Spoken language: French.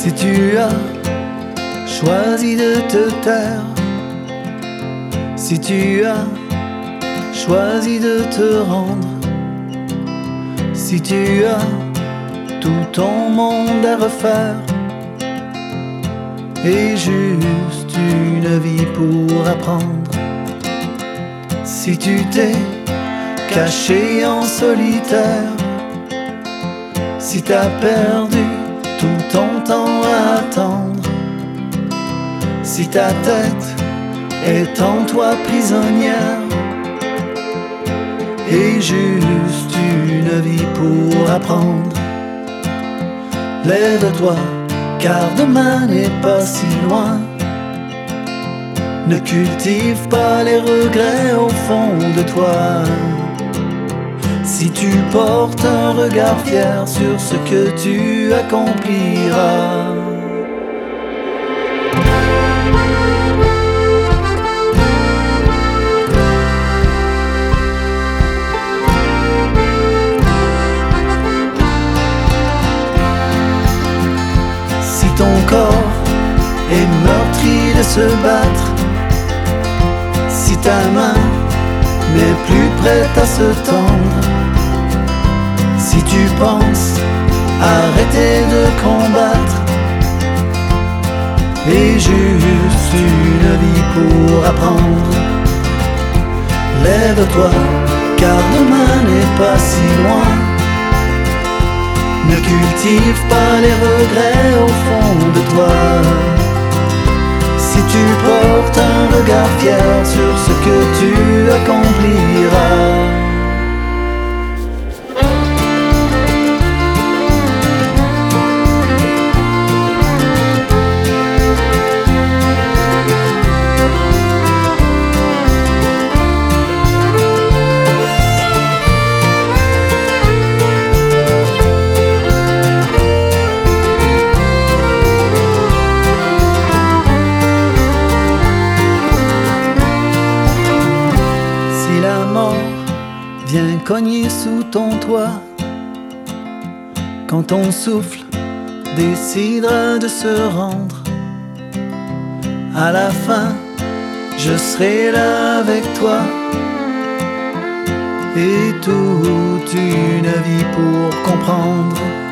Si tu as choisi de te taire, si tu as choisi de te rendre, si tu as tout ton monde à refaire et juste une vie pour apprendre, si tu t'es caché en solitaire, si t'as perdu tout ton temps à attendre, si ta tête est en toi prisonnière et juste une vie pour apprendre, lève-toi car demain n'est pas si loin. Ne cultive pas les regrets au fond de toi. Si tu portes un regard fier sur ce que tu accompliras. Si ton corps est meurtri de se battre, si ta main n'est plus prête à se tendre, si tu penses arrêter de combattre et juste une vie pour apprendre, lève-toi car demain n'est pas si loin. Ne cultive pas les regrets au fond de toi. Si tu portes un regard fier sur ce que tu accompliras. Viens cogner sous ton toit, quand ton souffle décidera de se rendre. À la fin, je serai là avec toi et toute une vie pour comprendre.